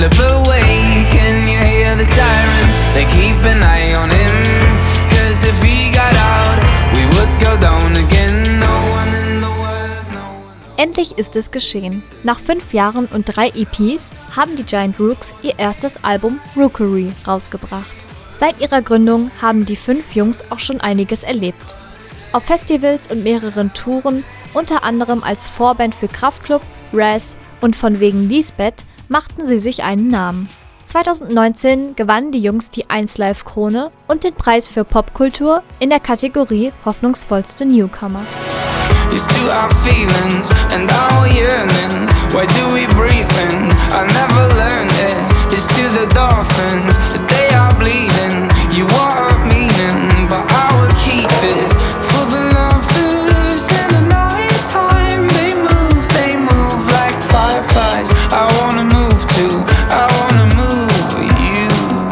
slip away. Can you hear the sirens? They keep an eye on him. 'Cause if he got out, we would go down again. No one in the world, no one. Endlich ist es geschehen. Nach 5 Jahren und 3 EPs haben die Giant Rooks ihr erstes Album Rookery rausgebracht. Seit ihrer Gründung haben die 5 Jungs auch schon einiges erlebt. Auf Festivals und mehreren Touren, unter anderem als Vorband für Kraftklub, Raz und von wegen Lisbeth, machten sie sich einen Namen. 2019 gewannen die Jungs die 1Live-Krone und den Preis für Popkultur in der Kategorie Hoffnungsvollste Newcomer. It's to our feelings and our yearning. Why do we breathe in? I never learned it. It's to the dolphins, they are bleeding. You want meaning, but I will keep it. For the lovers in the night time, they move like fireflies. I wanna move too, I wanna move with you.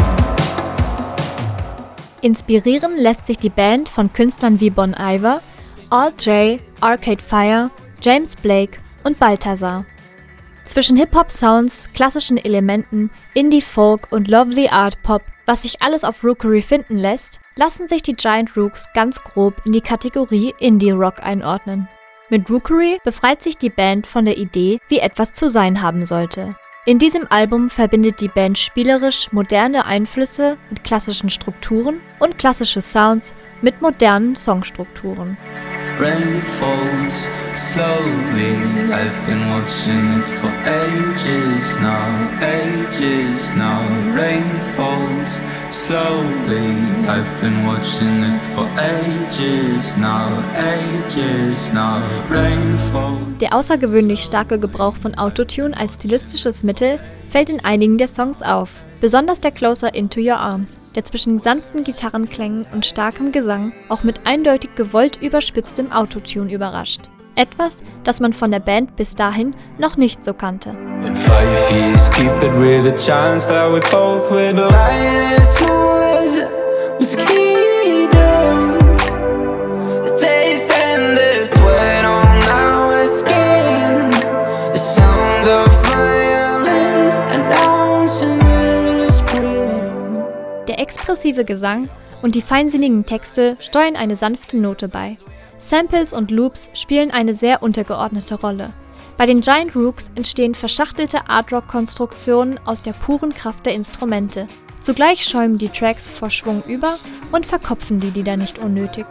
Inspirieren lässt sich die Band von Künstlern wie Bon Iver, Al J, Arcade Fire, James Blake und Balthazar. Zwischen Hip-Hop-Sounds, klassischen Elementen, Indie-Folk und Lovely Art-Pop, was sich alles auf Rookery finden lässt, lassen sich die Giant Rooks ganz grob in die Kategorie Indie-Rock einordnen. Mit Rookery befreit sich die Band von der Idee, wie etwas zu sein haben sollte. In diesem Album verbindet die Band spielerisch moderne Einflüsse mit klassischen Strukturen und klassische Sounds mit modernen Songstrukturen. Rain falls slowly. I've been watching it for ages now, ages now. Rain falls slowly. I've been watching it for ages now, ages now. Rain falls. Der außergewöhnlich starke Gebrauch von Autotune als stilistisches Mittel fällt in einigen der Songs auf. Besonders der Closer Into Your Arms, der zwischen sanften Gitarrenklängen und starkem Gesang auch mit eindeutig gewollt überspitztem Autotune überrascht. Etwas, das man von der Band bis dahin noch nicht so kannte. In 5 years, keep it with a chance that we both will lie as small as it was keyed down. The taste and the sweat on our skin. The sounds of violins and downs in the spring. Der expressive Gesang und die feinsinnigen Texte steuern eine sanfte Note bei. Samples und Loops spielen eine sehr untergeordnete Rolle. Bei den Giant Rooks entstehen verschachtelte Art-Rock-Konstruktionen aus der puren Kraft der Instrumente. Zugleich schäumen die Tracks vor Schwung über und verkopfen die Lieder nicht unnötig.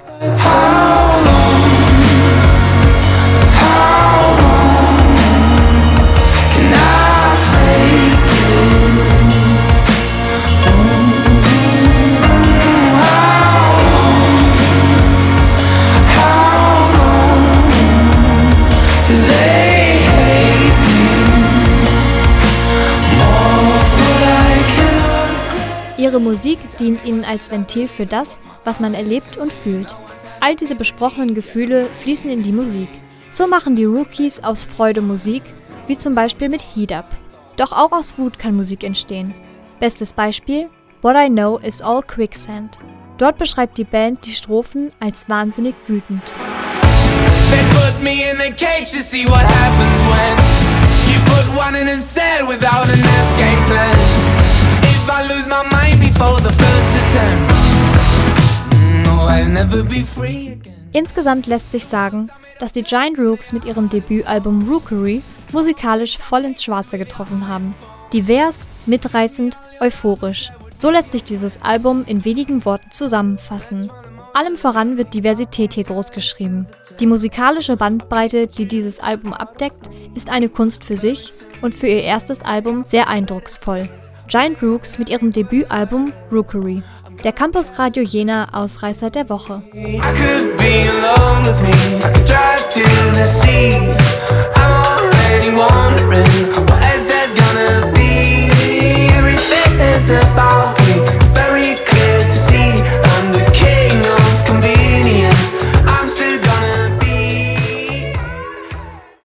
Ihre Musik dient ihnen als Ventil für das, was man erlebt und fühlt. All diese besprochenen Gefühle fließen in die Musik. So machen die Rookies aus Freude Musik, wie zum Beispiel mit Heat Up. Doch auch aus Wut kann Musik entstehen. Bestes Beispiel: What I Know Is All Quicksand. Dort beschreibt die Band die Strophen als wahnsinnig wütend. They put me in a cage to see what happens when you put one in a cell without an escape plan. If I lose my mind before the first attempt, no, I'll never be free again. Insgesamt lässt sich sagen, dass die Giant Rooks mit ihrem Debütalbum Rookery musikalisch voll ins Schwarze getroffen haben. Divers, mitreißend, euphorisch. So lässt sich dieses Album in wenigen Worten zusammenfassen. Allem voran wird Diversität hier großgeschrieben. Die musikalische Bandbreite, die dieses Album abdeckt, ist eine Kunst für sich und für ihr erstes Album sehr eindrucksvoll. Giant Rooks mit ihrem Debütalbum Rookery. Der Campus Radio Jena Ausreißer der Woche. I could be alone with me. I could drive to the sea. I'm already one.